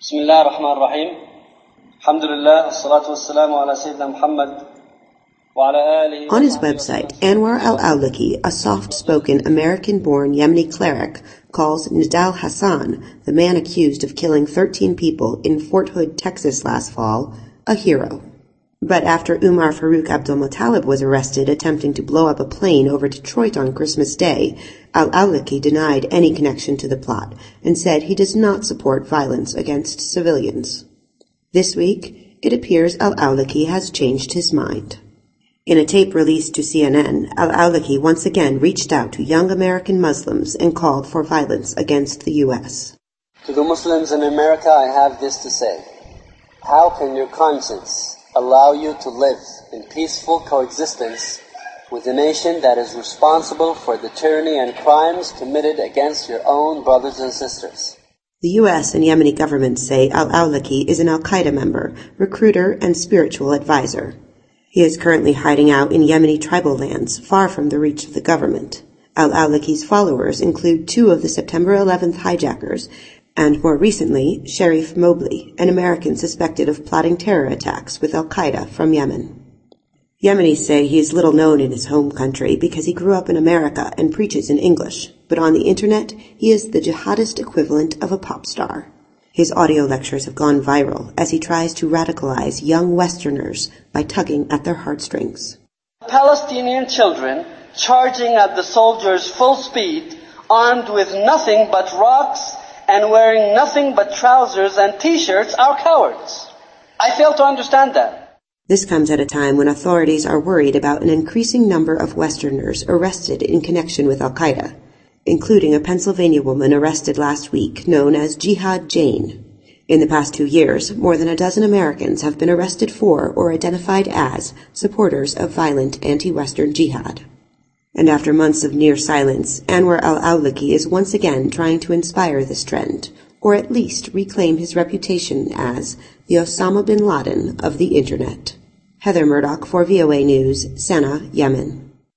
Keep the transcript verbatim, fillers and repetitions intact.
Bismillah ar-Rahman ar-Rahim. Alhamdulillah, as-salatu was-salamu ala Sayyidina Muhammad wa ala alihi. On his website, Anwar al-Awlaki, a soft-spoken American-born Yemeni cleric, calls Nidal Hassan, the man accused of killing thirteen people in Fort Hood, Texas last fall, a hero. But after Umar Farouk Abdulmuttalib was arrested attempting to blow up a plane over Detroit on Christmas Day, al-Awlaki denied any connection to the plot and said he does not support violence against civilians. This week, it appears al-Awlaki has changed his mind. In a tape released to C N N, al-Awlaki once again reached out to young American Muslims and called for violence against the U S. To the Muslims in America, I have this to say. How can your conscience allow you to live in peaceful coexistence with a nation that is responsible for the tyranny and crimes committed against your own brothers and sisters? The U S and Yemeni governments say al-Awlaki is an al-Qaeda member, recruiter, and spiritual advisor. He is currently hiding out in Yemeni tribal lands, far from the reach of the government. Al-Awlaki's followers include two of the September eleventh hijackers, and more recently, Sharif Mobley, an American suspected of plotting terror attacks with al-Qaeda from Yemen. Yemenis say he is little known in his home country because he grew up in America and preaches in English, but on the internet, he is the jihadist equivalent of a pop star. His audio lectures have gone viral as he tries to radicalize young Westerners by tugging at their heartstrings. Palestinian children charging at the soldiers full speed, armed with nothing but rocks and wearing nothing but trousers and t-shirts are cowards. I fail to understand that. This comes at a time when authorities are worried about an increasing number of Westerners arrested in connection with al-Qaeda, including a Pennsylvania woman arrested last week known as Jihad Jane. In the past two years, more than a dozen Americans have been arrested for or identified as supporters of violent anti-Western jihad. And after months of near silence, Anwar al-Awlaki is once again trying to inspire this trend, or at least reclaim his reputation as the Osama bin Laden of the Internet. Heather Murdoch for V O A News, Sana'a, Yemen.